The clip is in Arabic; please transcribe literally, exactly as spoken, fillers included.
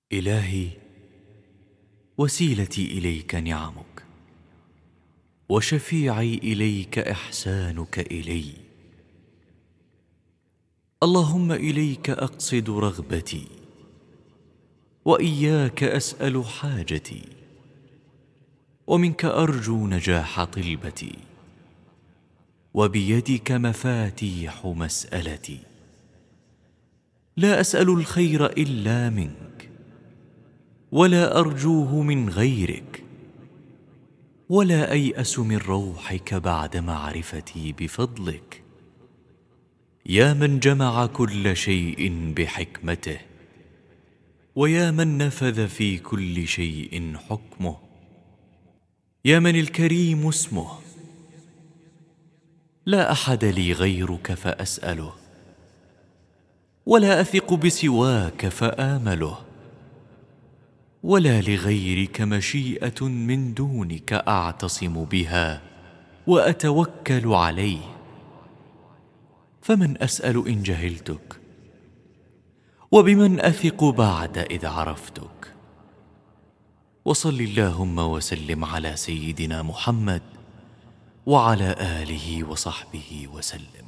إلهي، وسيلتي إليك نعمك، وشفيعي إليك إحسانك إلي. اللهم إليك أقصد رغبتي، وإياك أسأل حاجتي، ومنك أرجو نجاح طلبتي، وبيدك مفاتيح مسألتي. لا أسأل الخير إلا منك، ولا أرجوه من غيرك، ولا أيأس من روحك بعد معرفتي بفضلك. يا من جمع كل شيء بحكمته، ويا من نفذ في كل شيء حكمه، يا من الكريم اسمه، لا أحد لي غيرك فأسأله، ولا أثق بسواك فآمله، ولا لغيرك مشيئة من دونك أعتصم بها وأتوكل عليه. فمن أسأل إن جهلتك؟ وبمن أثق بعد إذ عرفتك؟ وصل اللهم وسلم على سيدنا محمد وعلى آله وصحبه وسلم.